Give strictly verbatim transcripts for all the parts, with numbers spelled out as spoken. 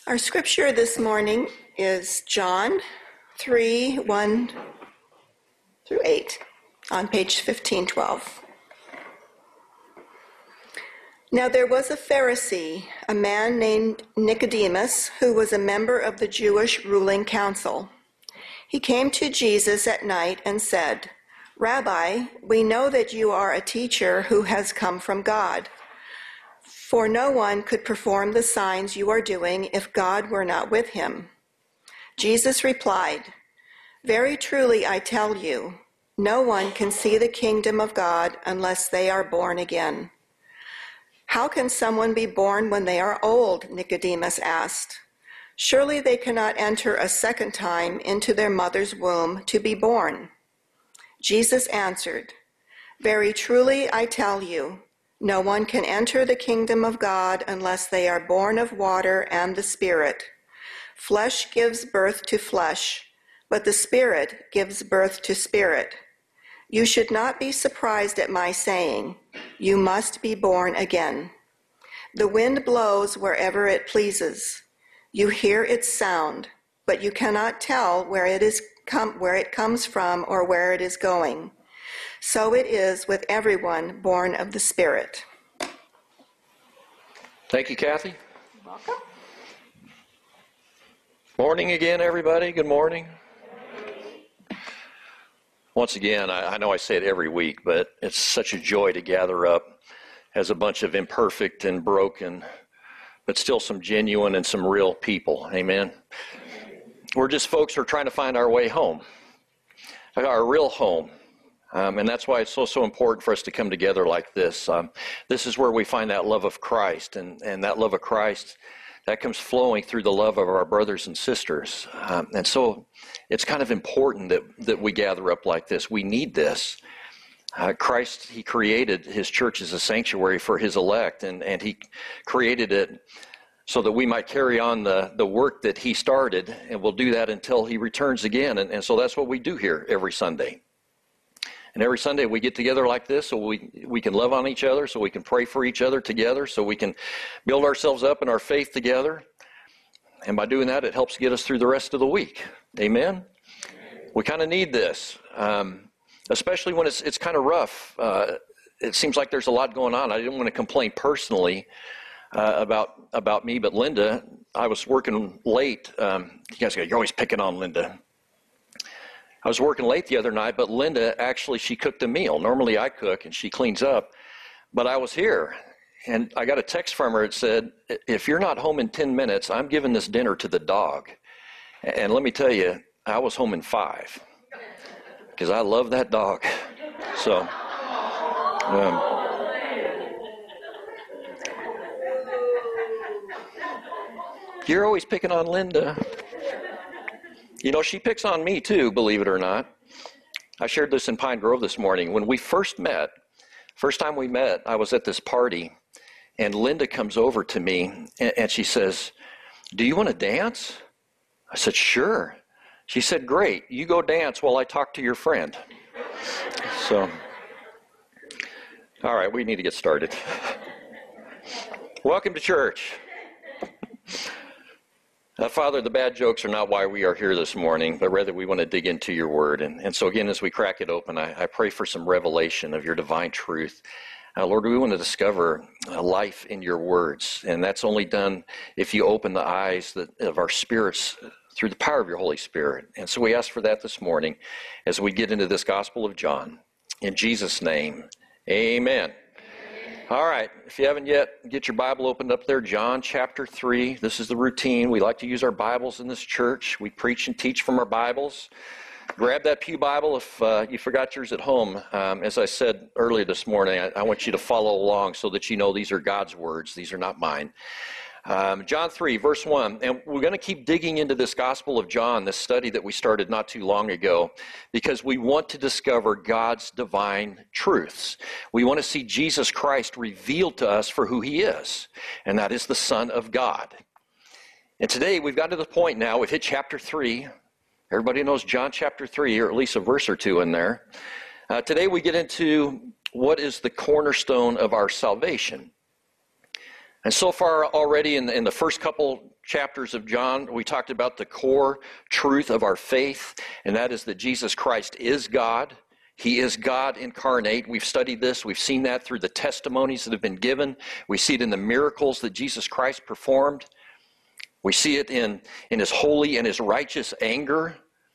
Our scripture this morning is John three, one through eight on page fifteen twelve. Now there was a Pharisee, a man named Nicodemus, who was a member of the Jewish ruling council. He came to Jesus at night and said, "Rabbi, we know that you are a teacher who has come from God. For no one could perform the signs you are doing if God were not with him." Jesus replied, "Very truly I tell you, no one can see the kingdom of God unless they are born again." "How can someone be born when they are old?" Nicodemus asked. "Surely they cannot enter a second time into their mother's womb to be born." Jesus answered, "Very truly I tell you, no one can enter the kingdom of God unless they are born of water and the Spirit. Flesh gives birth to flesh, but the Spirit gives birth to spirit. You should not be surprised at my saying, 'You must be born again.' The wind blows wherever it pleases. You hear its sound, but you cannot tell where it is com- where it comes from or where it is going. So it is with everyone born of the Spirit." Thank you, Kathy. Welcome. Morning again, everybody. Good morning. Once again, I, I know I say it every week, but it's such a joy to gather up as a bunch of imperfect and broken, but still some genuine and some real people. Amen. We're just folks who are trying to find our way home, our real home. Um, and that's why it's so, so important for us to come together like this. Um, this is where we find that love of Christ, and, and that love of Christ, that comes flowing through the love of our brothers and sisters. Um, and so it's kind of important that, that we gather up like this. We need this. Uh, Christ, he created his church as a sanctuary for his elect, and, and he created it so that we might carry on the, the work that he started, and we'll do that until he returns again. And, and so that's what we do here every Sunday. And every Sunday we get together like this so we, we can love on each other, so we can pray for each other together, so we can build ourselves up in our faith together. And by doing that, it helps get us through the rest of the week. Amen? We kind of need this, um, especially when it's, it's kind of rough. Uh, it seems like there's a lot going on. I didn't want to complain personally uh, about, about me, but Linda, I was working late. Um, you guys go, "You're always picking on Linda." I was working late the other night, but Linda, actually, she cooked a meal. Normally I cook and she cleans up, but I was here, and I got a text from her that said, "If you're not home in ten minutes, I'm giving this dinner to the dog." And let me tell you, I was home in five, because I love that dog. So, um, you're always picking on Linda. You know, she picks on me too, believe it or not. I shared this in Pine Grove this morning. When we first met, first time we met, I was at this party, and Linda comes over to me, and, and she says, "Do you want to dance?" I said, "Sure." She said, "Great, you go dance while I talk to your friend." So, all right, we need to get started. Welcome to church. Uh, Father, the bad jokes are not why we are here this morning, but rather we want to dig into your word. And, and so again, as we crack it open, I, I pray for some revelation of your divine truth. Uh, Lord, we want to discover uh, life in your words, and that's only done if you open the eyes that, of our spirits through the power of your Holy Spirit. And so we ask for that this morning as we get into this Gospel of John. In Jesus' name, amen. All right, if you haven't yet, get your Bible opened up there, John chapter three. This is the routine. We like to use our Bibles in this church. We preach and teach from our Bibles. Grab that pew Bible if uh, you forgot yours at home. Um, as I said earlier this morning, I, I want you to follow along so that you know these are God's words. These are not mine. Um, John three, verse one, and we're going to keep digging into this Gospel of John, this study that we started not too long ago, because we want to discover God's divine truths. We want to see Jesus Christ revealed to us for who he is, and that is the Son of God. And today we've got to the point now, we've hit chapter three. Everybody knows John chapter three, or at least a verse or two in there. Uh, today we get into what is the cornerstone of our salvation. And so far already in, in the first couple chapters of John, we talked about the core truth of our faith, and that is that Jesus Christ is God. He is God incarnate. We've studied this. We've seen that through the testimonies that have been given. We see it in the miracles that Jesus Christ performed. We see it in, in his holy and his righteous anger.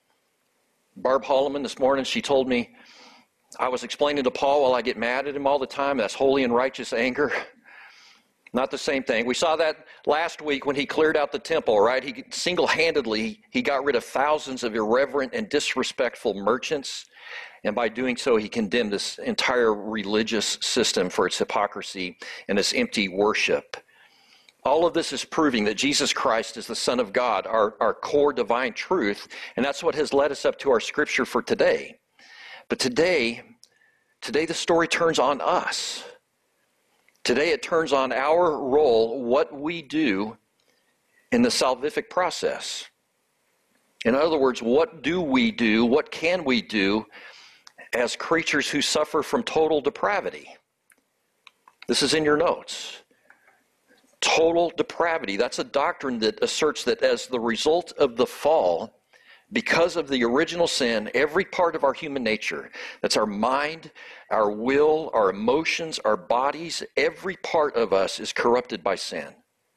Barb Holloman this morning, she told me, I was explaining to Paul, while I get mad at him all the time, that's holy and righteous anger. Not the same thing. We saw that last week when he cleared out the temple, right? He single-handedly, he got rid of thousands of irreverent and disrespectful merchants. And by doing so, he condemned this entire religious system for its hypocrisy and its empty worship. All of this is proving that Jesus Christ is the Son of God, our, our core divine truth, and that's what has led us up to our scripture for today. But today, today the story turns on us. Today it turns on our role, what we do in the salvific process. In other words, what do we do, what can we do as creatures who suffer from total depravity? This is in your notes. Total depravity. That's a doctrine that asserts that as the result of the fall, because of the original sin, every part of our human nature, that's our mind, our will, our emotions, our bodies, every part of us is corrupted by sin.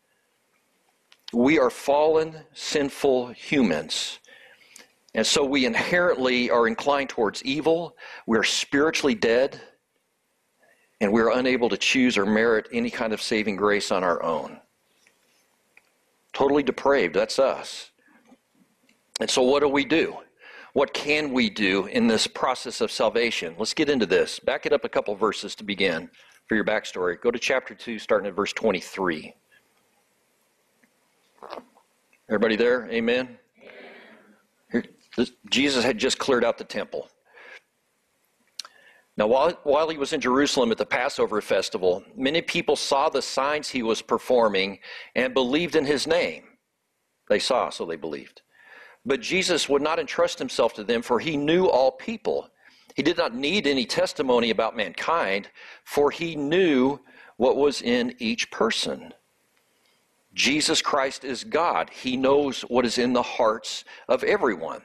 We are fallen, sinful humans. And so we inherently are inclined towards evil. We are spiritually dead. And we are unable to choose or merit any kind of saving grace on our own. Totally depraved, that's us. And so what do we do? What can we do in this process of salvation? Let's get into this. Back it up a couple verses to begin for your backstory. Go to chapter two, starting at verse twenty-three. Everybody there? Amen? Here, this, Jesus had just cleared out the temple. Now, while, while he was in Jerusalem at the Passover festival, many people saw the signs he was performing and believed in his name. They saw, so they believed. But Jesus would not entrust himself to them, for he knew all people. He did not need any testimony about mankind, for he knew what was in each person. Jesus Christ is God. He knows what is in the hearts of everyone.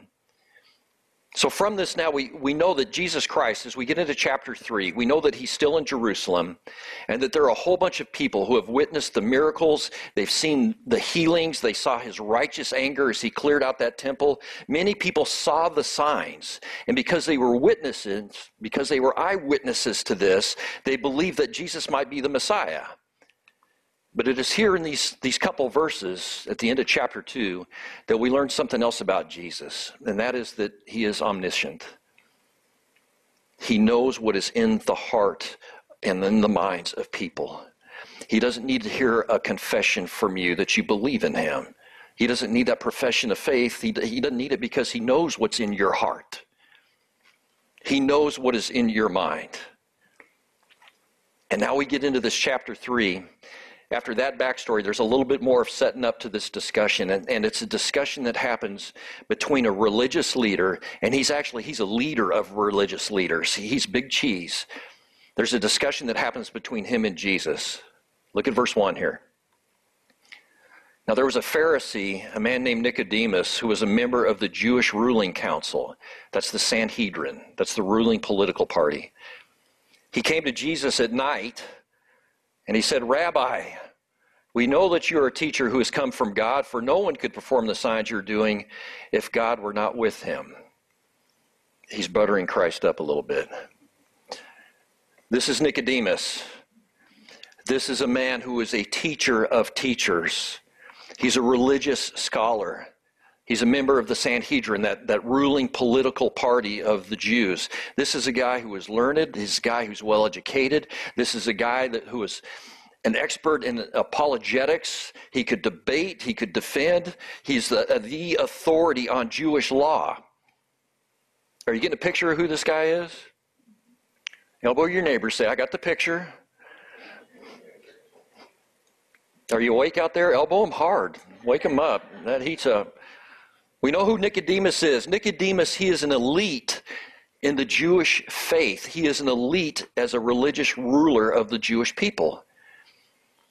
So from this now, we, we know that Jesus Christ, as we get into chapter three, we know that he's still in Jerusalem, and that there are a whole bunch of people who have witnessed the miracles. They've seen the healings. They saw his righteous anger as he cleared out that temple. Many people saw the signs, and because they were witnesses, because they were eyewitnesses to this, they believed that Jesus might be the Messiah. But it is here in these, these couple verses at the end of chapter two that we learn something else about Jesus, and that is that he is omniscient. He knows what is in the heart and in the minds of people. He doesn't need to hear a confession from you that you believe in him. He doesn't need that profession of faith. He, he doesn't need it because he knows what's in your heart. He knows what is in your mind. And now we get into this chapter three. After that backstory, there's a little bit more of setting up to this discussion, and, and it's a discussion that happens between a religious leader, and he's actually, he's a leader of religious leaders. He's big cheese. There's a discussion that happens between him and Jesus. Look at verse one here. Now there was a Pharisee, a man named Nicodemus, who was a member of the Jewish ruling council. That's the Sanhedrin. That's the ruling political party. He came to Jesus at night, and he said, Rabbi, we know that you are a teacher who has come from God, for no one could perform the signs you're doing if God were not with him. He's buttering Christ up a little bit. This is Nicodemus. This is a man who is a teacher of teachers. He's a religious scholar. He's a member of the Sanhedrin, that, that ruling political party of the Jews. This is a guy who is learned. This is a guy who's well educated. This is a guy that, who is an expert in apologetics. He could debate. He could defend. He's the, the authority on Jewish law. Are you getting a picture of who this guy is? Elbow your neighbor. Say, I got the picture. Are you awake out there? Elbow him hard. Wake him up. That heat's up. We know who Nicodemus is. Nicodemus, he is an elite in the Jewish faith. He is an elite as a religious ruler of the Jewish people.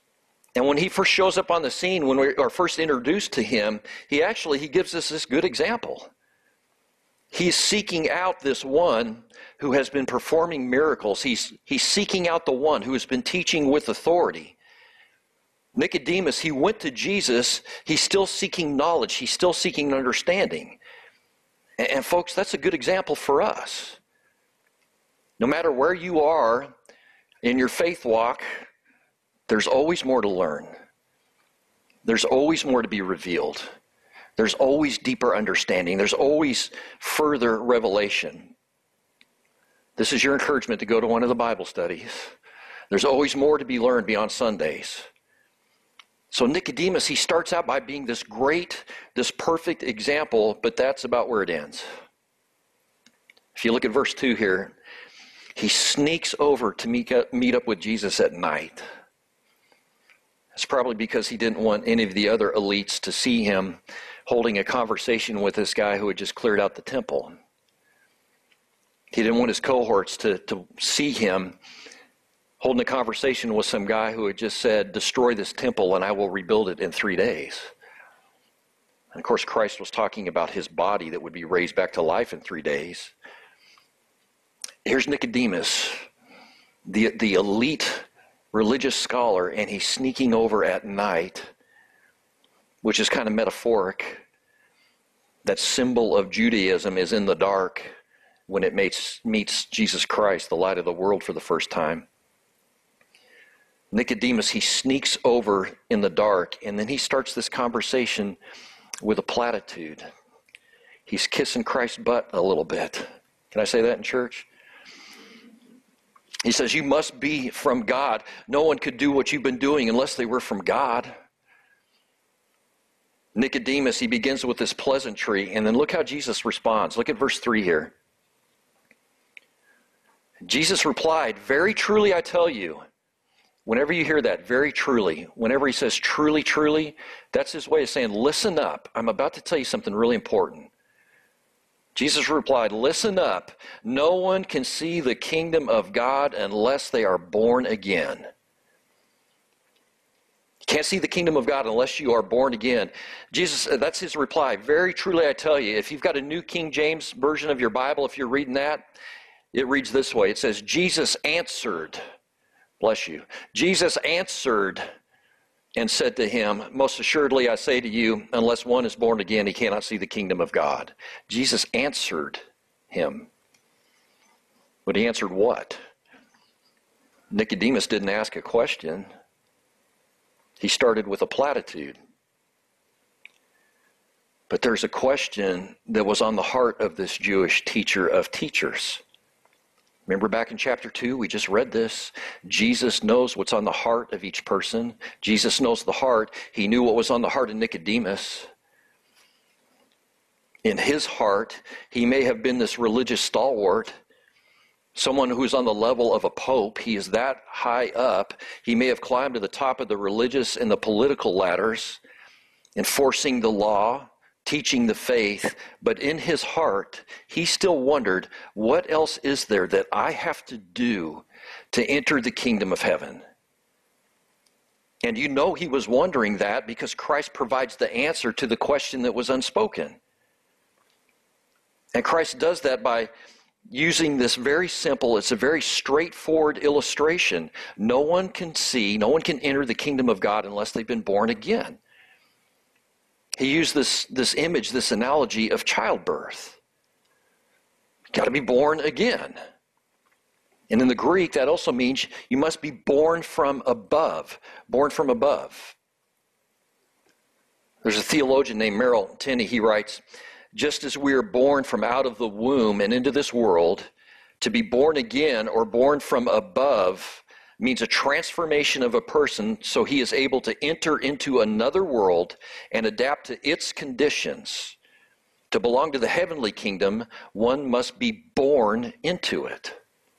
And when he first shows up on the scene, when we are first introduced to him, he actually, he gives us this good example. He's seeking out this one who has been performing miracles. He's, he's seeking out the one who has been teaching with authority. Nicodemus, he went to Jesus. He's still seeking knowledge. He's still seeking understanding. And, and folks, that's a good example for us. No matter where you are in your faith walk, there's always more to learn. There's always more to be revealed. There's always deeper understanding. There's always further revelation. This is your encouragement to go to one of the Bible studies. There's always more to be learned beyond Sundays. So Nicodemus, he starts out by being this great, this perfect example, but that's about where it ends. If you look at verse two here, he sneaks over to meet up, meet up with Jesus at night. It's probably because he didn't want any of the other elites to see him holding a conversation with this guy who had just cleared out the temple. He didn't want his cohorts to, to see him holding a conversation with some guy who had just said, destroy this temple and I will rebuild it in three days. And of course, Christ was talking about his body that would be raised back to life in three days. Here's Nicodemus, the, the elite religious scholar, and he's sneaking over at night, which is kind of metaphoric. That symbol of Judaism is in the dark when it meets, meets Jesus Christ, the light of the world, for the first time. Nicodemus, he sneaks over in the dark, and then he starts this conversation with a platitude. He's kissing Christ's butt a little bit. Can I say that in church? He says, you must be from God. No one could do what you've been doing unless they were from God. Nicodemus, he begins with this pleasantry, and then look how Jesus responds. Look at verse three here. Jesus replied, very truly I tell you. Whenever you hear that, very truly, whenever he says truly, truly, that's his way of saying, listen up. I'm about to tell you something really important. Jesus replied, listen up. No one can see the kingdom of God unless they are born again. You can't see the kingdom of God unless you are born again. Jesus, that's his reply. Very truly I tell you, if you've got a New King James version of your Bible, if you're reading that, it reads this way. It says, Jesus answered, bless you. Jesus answered and said to him, most assuredly I say to you, unless one is born again, he cannot see the kingdom of God. Jesus answered him. But he answered what? Nicodemus didn't ask a question. He started with a platitude. But there's a question that was on the heart of this Jewish teacher of teachers. Remember back in chapter two, we just read this. Jesus knows what's on the heart of each person. Jesus knows the heart. He knew what was on the heart of Nicodemus. In his heart, he may have been this religious stalwart, someone who's on the level of a pope. He is that high up. He may have climbed to the top of the religious and the political ladders, enforcing the law, teaching the faith, but in his heart, he still wondered, what else is there that I have to do to enter the kingdom of heaven? And you know he was wondering that because Christ provides the answer to the question that was unspoken. And Christ does that by using this very simple, it's a very straightforward illustration. No one can see, no one can enter the kingdom of God unless they've been born again. He used this, this image, this analogy of childbirth. Got to be born again. And in the Greek, that also means you must be born from above. Born from above. There's a theologian named Merrill Tenney. He writes, just as we are born from out of the womb and into this world, to be born again or born from above means a transformation of a person so he is able to enter into another world and adapt to its conditions. To belong to the heavenly kingdom, one must be born into it.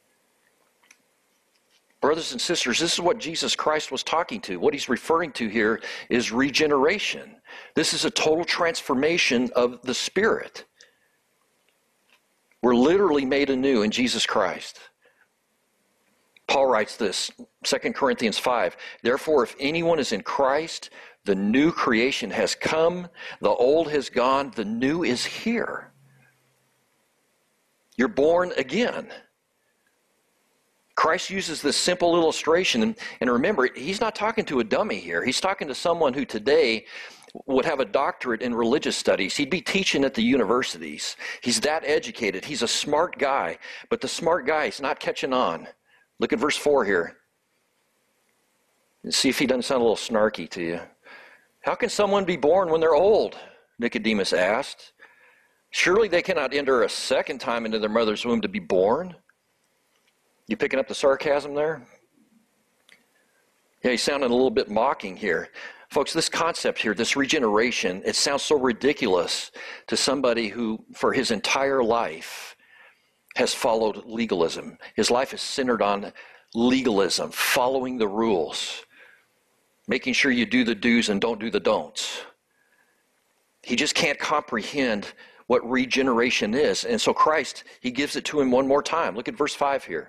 Brothers and sisters, this is what Jesus Christ was talking to. What he's referring to here is regeneration. This is a total transformation of the spirit. We're literally made anew in Jesus Christ. Paul writes this, Second Corinthians five, therefore if anyone is in Christ, the new creation has come, the old has gone, the new is here. You're born again. Christ uses this simple illustration, and, and remember, he's not talking to a dummy here. He's talking to someone who today would have a doctorate in religious studies. He'd be teaching at the universities. He's that educated. He's a smart guy, but the smart guy is not catching on. Look at verse four here. See if he doesn't sound a little snarky to you. How can someone be born when they're old? Nicodemus asked. Surely they cannot enter a second time into their mother's womb to be born. You picking up the sarcasm there? Yeah, he's sounding a little bit mocking here. Folks, this concept here, this regeneration, it sounds so ridiculous to somebody who, for his entire life, has followed legalism. His life is centered on legalism, following the rules, making sure you do the do's and don't do the don'ts. He just can't comprehend what regeneration is. And so Christ, he gives it to him one more time. Look at verse five here.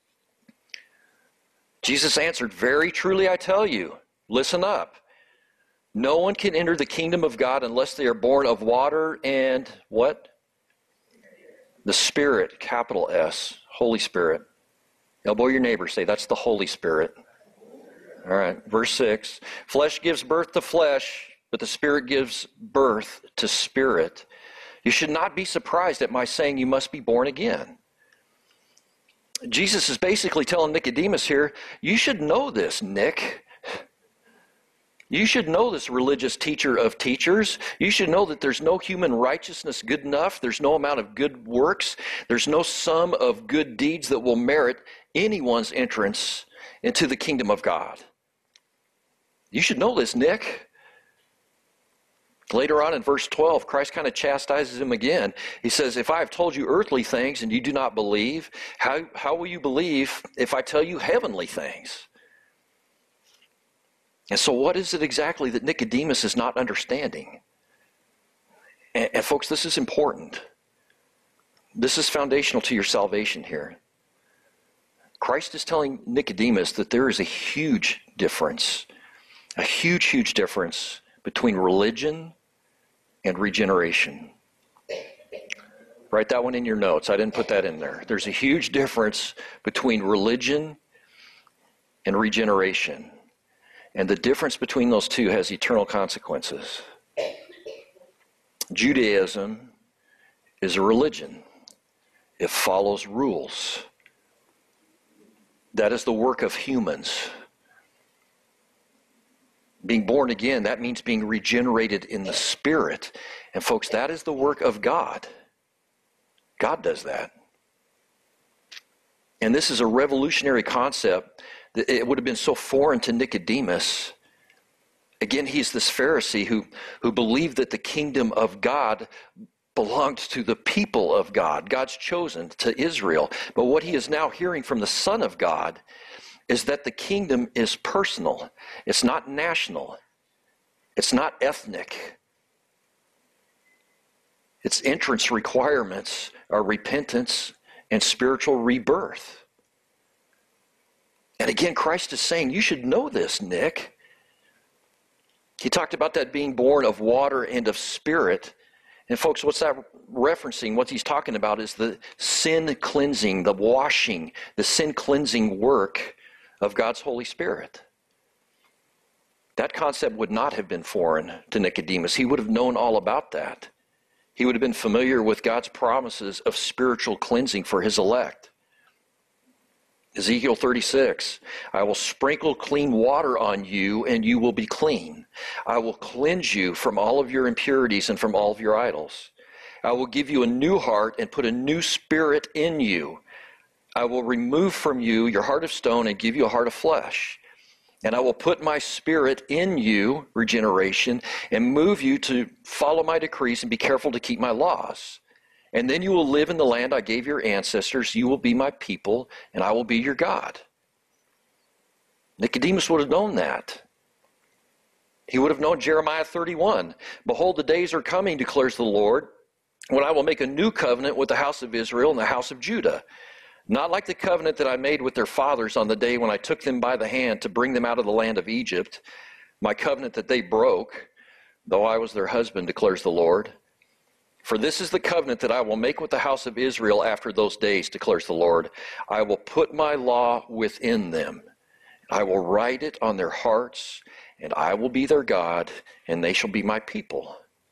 Jesus answered, very truly I tell you, listen up. No one can enter the kingdom of God unless they are born of water and what? The Spirit, capital S, Holy Spirit. Elbow your neighbor, say, that's the Holy Spirit. All right, verse six. Flesh gives birth to flesh, but the Spirit gives birth to spirit. You should not be surprised at my saying you must be born again. Jesus is basically telling Nicodemus here, you should know this, Nick. You should know this, religious teacher of teachers. You should know that there's no human righteousness good enough. There's no amount of good works. There's no sum of good deeds that will merit anyone's entrance into the kingdom of God. You should know this, Nick. Later on in verse twelve, Christ kind of chastises him again. He says, if I have told you earthly things and you do not believe, how, how will you believe if I tell you heavenly things? And so what is it exactly that Nicodemus is not understanding? And, and folks, this is important. This is foundational to your salvation here. Christ is telling Nicodemus that there is a huge difference, a huge, huge difference between religion and regeneration. Write that one in your notes. I didn't put that in there. There's a huge difference between religion and regeneration. And the difference between those two has eternal consequences. Judaism is a religion. It follows rules. That is the work of humans. Being born again, that means being regenerated in the Spirit. And folks, that is the work of God. God does that. And this is a revolutionary concept. It would have been so foreign to Nicodemus. Again, he's this Pharisee who, who believed that the kingdom of God belonged to the people of God, God's chosen, to Israel. But what he is now hearing from the Son of God is that the kingdom is personal. It's not national. It's not ethnic. Its entrance requirements are repentance and spiritual rebirth. And again, Christ is saying, you should know this, Nick. He talked about that being born of water and of spirit. And folks, what's that referencing? What he's talking about is the sin cleansing, the washing, the sin cleansing work of God's Holy Spirit. That concept would not have been foreign to Nicodemus. He would have known all about that. He would have been familiar with God's promises of spiritual cleansing for his elect. Ezekiel thirty-six, I will sprinkle clean water on you and you will be clean. I will cleanse you from all of your impurities and from all of your idols. I will give you a new heart and put a new spirit in you. I will remove from you your heart of stone and give you a heart of flesh. And I will put my spirit in you, regeneration, and move you to follow my decrees and be careful to keep my laws. And then you will live in the land I gave your ancestors. You will be my people, and I will be your God. Nicodemus would have known that. He would have known Jeremiah thirty-one. Behold, the days are coming, declares the Lord, when I will make a new covenant with the house of Israel and the house of Judah. Not like the covenant that I made with their fathers on the day when I took them by the hand to bring them out of the land of Egypt, my covenant that they broke, though I was their husband, declares the Lord. For this is the covenant that I will make with the house of Israel after those days, declares the Lord. I will put my law within them. I will write it on their hearts, and I will be their God, and they shall be my people.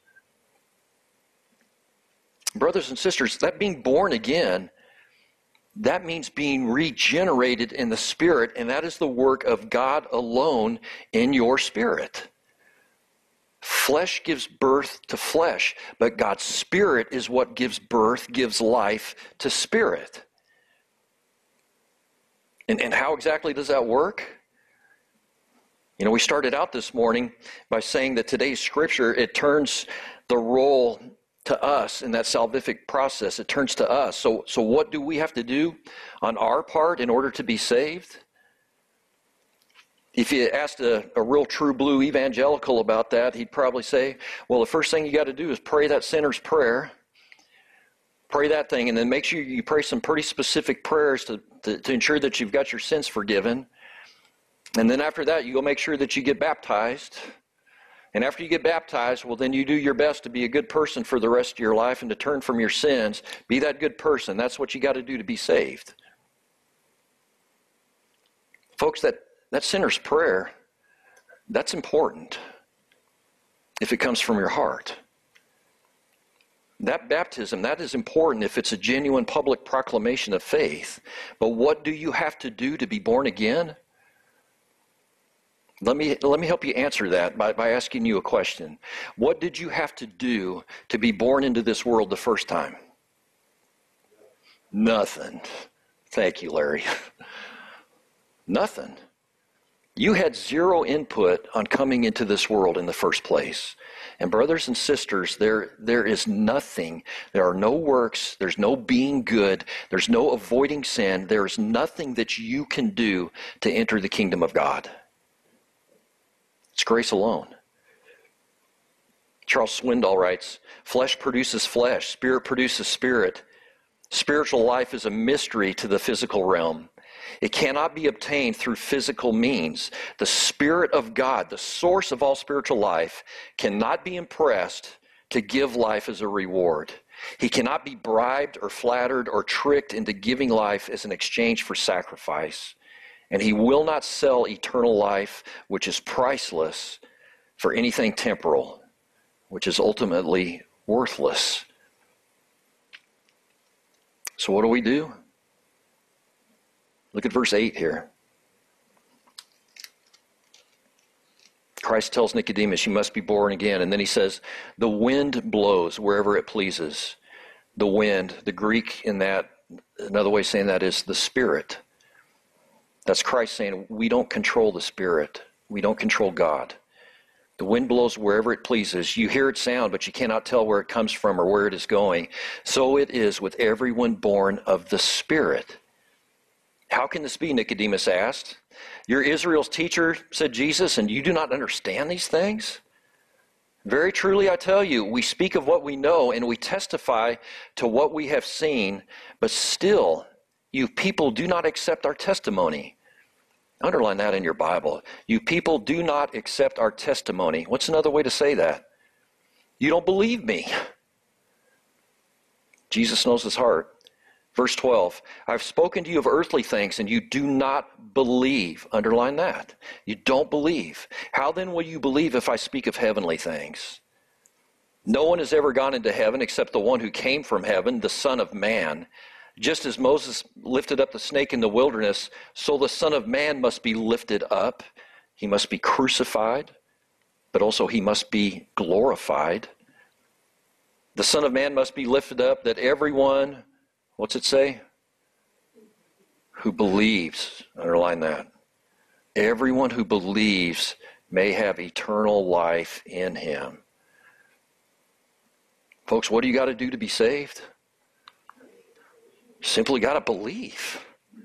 Brothers and sisters, that being born again, that means being regenerated in the Spirit, and that is the work of God alone in your spirit. Flesh gives birth to flesh, but God's Spirit is what gives birth, gives life to spirit. And, and how exactly does that work? You know, we started out this morning by saying that today's scripture, it turns the role to us in that salvific process. It turns to us. So, so what do we have to do on our part in order to be saved? If you asked a, a real true blue evangelical about that, he'd probably say, well, the first thing you got to do is pray that sinner's prayer. Pray that thing, and then make sure you pray some pretty specific prayers to, to, to ensure that you've got your sins forgiven. And then after that, you go make sure that you get baptized. And after you get baptized, well, then you do your best to be a good person for the rest of your life and to turn from your sins. Be that good person. That's what you got to do to be saved. Folks, that, that sinner's prayer, that's important if it comes from your heart. That baptism, that is important if it's a genuine public proclamation of faith. But what do you have to do to be born again? Let me, let me help you answer that by, by asking you a question. What did you have to do to be born into this world the first time? Nothing. Thank you, Larry. Nothing. You had zero input on coming into this world in the first place. And brothers and sisters, there, there is nothing. There are no works. There's no being good. There's no avoiding sin. There's nothing that you can do to enter the kingdom of God. It's grace alone. Charles Swindoll writes, flesh produces flesh, spirit produces spirit. Spiritual life is a mystery to the physical realm. It cannot be obtained through physical means. The Spirit of God, the source of all spiritual life, cannot be impressed to give life as a reward. He cannot be bribed or flattered or tricked into giving life as an exchange for sacrifice. And he will not sell eternal life, which is priceless, for anything temporal, which is ultimately worthless. So what do we do? Look at verse eight here. Christ tells Nicodemus, you must be born again. And then he says, the wind blows wherever it pleases. The wind, the Greek in that, another way of saying that is the Spirit. That's Christ saying, we don't control the Spirit. We don't control God. The wind blows wherever it pleases. You hear it sound, but you cannot tell where it comes from or where it is going. So it is with everyone born of the Spirit. How can this be, Nicodemus asked? You're Israel's teacher, said Jesus, and you do not understand these things? Very truly, I tell you, we speak of what we know and we testify to what we have seen, but still, you people do not accept our testimony. Underline that in your Bible. You people do not accept our testimony. What's another way to say that? You don't believe me. Jesus knows his heart. Verse twelve, I've spoken to you of earthly things and you do not believe. Underline that. You don't believe. How then will you believe if I speak of heavenly things? No one has ever gone into heaven except the one who came from heaven, the Son of Man. Just as Moses lifted up the snake in the wilderness, so the Son of Man must be lifted up. He must be crucified, but also he must be glorified. The Son of Man must be lifted up that everyone, what's it say? Who believes, underline that. Everyone who believes may have eternal life in him. Folks, what do you got to do to be saved? Simply got to believe.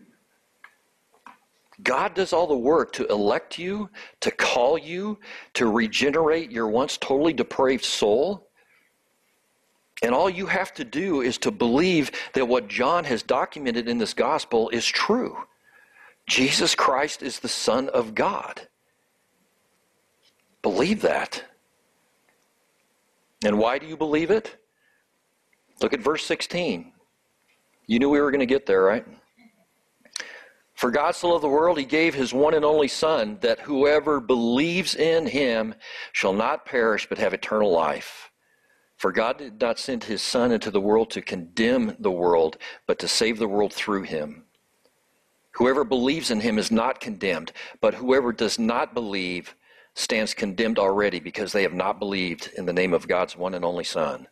God does all the work to elect you, to call you, to regenerate your once totally depraved soul. And all you have to do is to believe that what John has documented in this gospel is true. Jesus Christ is the Son of God. Believe that. And why do you believe it? Look at verse sixteen. You knew we were going to get there, right? For God so loved the world, he gave his one and only Son, that whoever believes in him shall not perish but have eternal life. For God did not send his Son into the world to condemn the world, but to save the world through him. Whoever believes in him is not condemned, but whoever does not believe stands condemned already, because they have not believed in the name of God's one and only Son.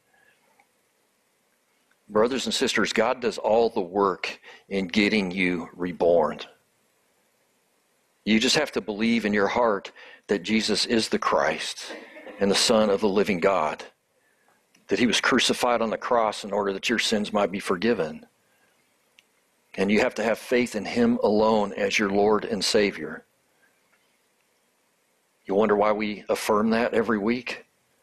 Brothers and sisters, God does all the work in getting you reborn. You just have to believe in your heart that Jesus is the Christ and the Son of the living God, that he was crucified on the cross in order that your sins might be forgiven. And you have to have faith in him alone as your Lord and Savior. You wonder why we affirm that every week?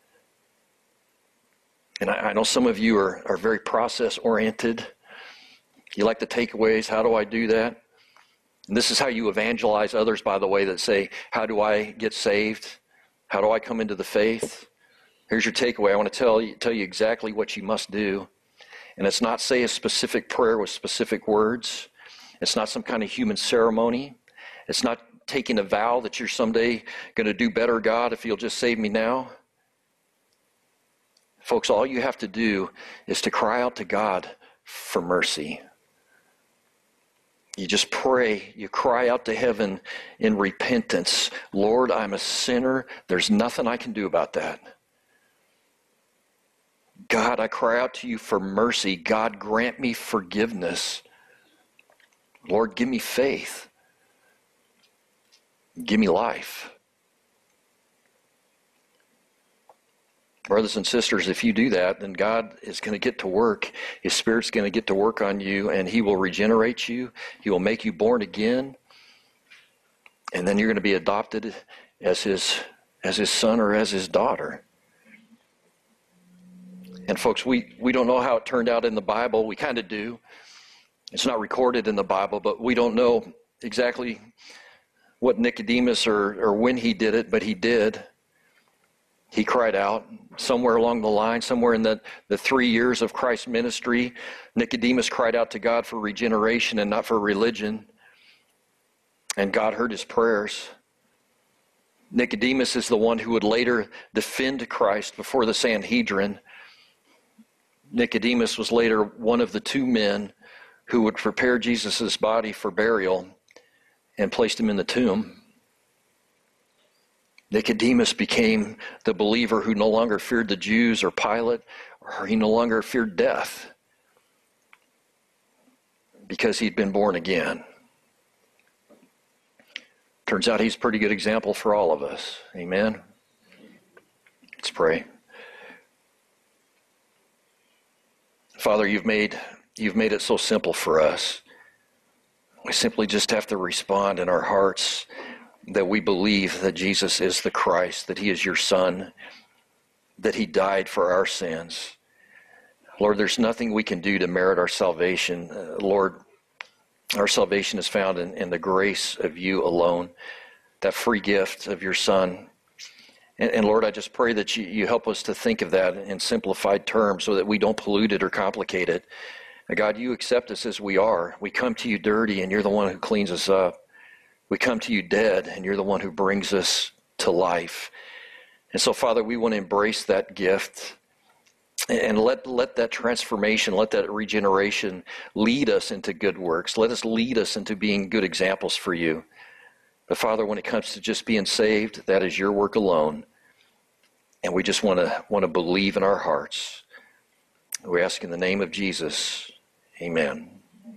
And I, I know some of you are, are very process-oriented. You like the takeaways. How do I do that? And this is how you evangelize others, by the way, that say, how do I get saved? How do I come into the faith? Here's your takeaway. I want to tell you, tell you exactly what you must do. And it's not say a specific prayer with specific words. It's not some kind of human ceremony. It's not taking a vow that you're someday going to do better, God, if you'll just save me now. Folks, all you have to do is to cry out to God for mercy. You just pray. You cry out to heaven in repentance. Lord, I'm a sinner. There's nothing I can do about that. God, I cry out to you for mercy. God, grant me forgiveness. Lord, give me faith. Give me life. Brothers and sisters, if you do that, then God is going to get to work. His Spirit's going to get to work on you, and he will regenerate you. He will make you born again. And then you're going to be adopted as his, as his son or as his daughter. And folks, we, we don't know how it turned out in the Bible. We kind of do. It's not recorded in the Bible, but we don't know exactly what Nicodemus or, or when he did it, but he did. He cried out somewhere along the line, somewhere in the, the three years of Christ's ministry. Nicodemus cried out to God for regeneration and not for religion. And God heard his prayers. Nicodemus is the one who would later defend Christ before the Sanhedrin. Nicodemus was later one of the two men who would prepare Jesus' body for burial and placed him in the tomb. Nicodemus became the believer who no longer feared the Jews or Pilate, or he no longer feared death because he'd been born again. Turns out he's a pretty good example for all of us. Amen? Let's pray. Father, you've made, you've made it so simple for us. We simply just have to respond in our hearts that we believe that Jesus is the Christ, that he is your Son, that he died for our sins. Lord, there's nothing we can do to merit our salvation. Uh, Lord, our salvation is found in, in the grace of you alone, that free gift of your Son. And, and Lord, I just pray that you, you help us to think of that in simplified terms so that we don't pollute it or complicate it. And God, you accept us as we are. We come to you dirty, and you're the one who cleans us up. We come to you dead, and you're the one who brings us to life. And so, Father, we want to embrace that gift and let, let that transformation, let that regeneration lead us into good works. Let us lead us into being good examples for you. But, Father, when it comes to just being saved, that is your work alone. And we just want to want to believe in our hearts. We ask in the name of Jesus. Amen.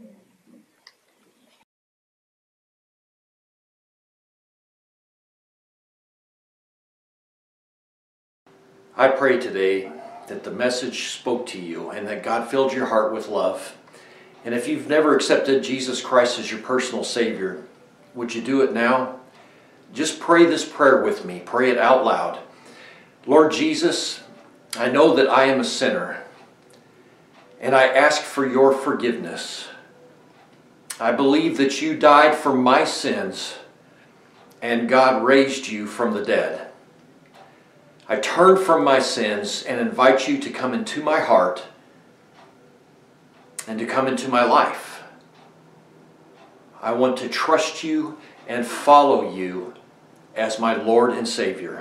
I pray today that the message spoke to you and that God filled your heart with love. And if you've never accepted Jesus Christ as your personal Savior, would you do it now? Just pray this prayer with me. Pray it out loud. Lord Jesus, I know that I am a sinner and I ask for your forgiveness. I believe that you died for my sins and God raised you from the dead. I turn from my sins and invite you to come into my heart and to come into my life. I want to trust you and follow you as my Lord and Savior.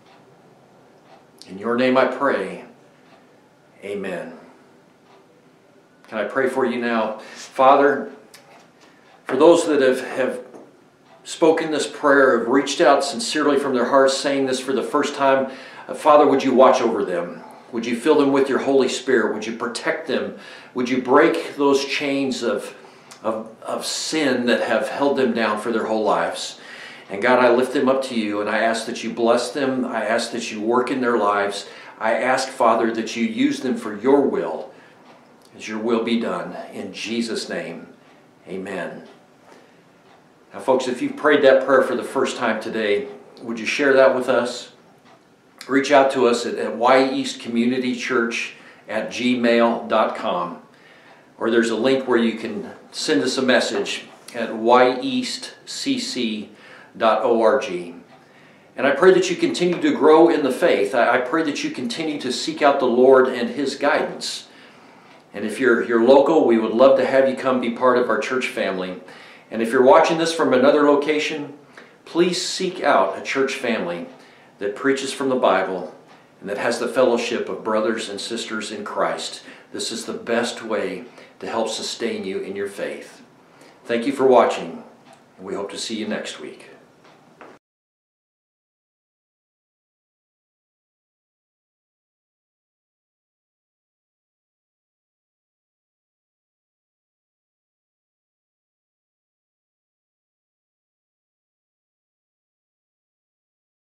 In your name I pray, amen. Can I pray for you now? Father, for those that have, have spoken this prayer, have reached out sincerely from their hearts, saying this for the first time, uh, Father, would you watch over them? Would you fill them with your Holy Spirit? Would you protect them? Would you break those chains of, of, of sin that have held them down for their whole lives? And God, I lift them up to you, and I ask that you bless them. I ask that you work in their lives. I ask, Father, that you use them for your will, as your will be done. In Jesus' name, amen. Now, folks, if you've prayed that prayer for the first time today, would you share that with us? Reach out to us at, at y east community church at gmail dot com. Or there's a link where you can send us a message at y east c c dot org. And I pray that you continue to grow in the faith. I, I pray that you continue to seek out the Lord and His guidance. And if you're, you're local, we would love to have you come be part of our church family. And if you're watching this from another location, please seek out a church family that preaches from the Bible and that has the fellowship of brothers and sisters in Christ. This is the best way to help sustain you in your faith. Thank you for watching, and we hope to see you next week.